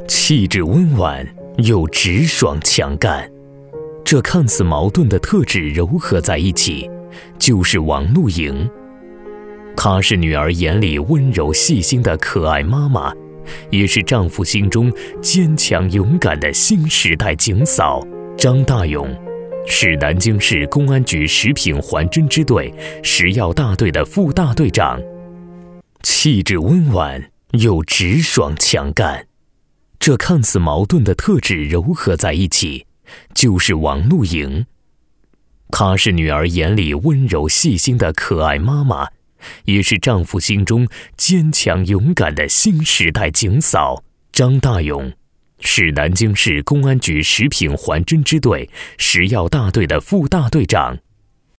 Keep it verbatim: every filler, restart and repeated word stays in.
气质温婉又直爽强干，这看似矛盾的特质糅合在一起，就是王露莹。她是女儿眼里温柔细心的可爱妈妈，也是丈夫心中坚强勇敢的新时代警嫂张大勇，是南京市公安局食品环侦支队食药大队的副大队长。气质温婉又直爽强干，这看似矛盾的特质糅合在一起，就是王露莹。她是女儿眼里温柔细心的可爱妈妈，也是丈夫心中坚强勇敢的新时代警嫂张大勇，是南京市公安局食品环侦支队食药大队的副大队长。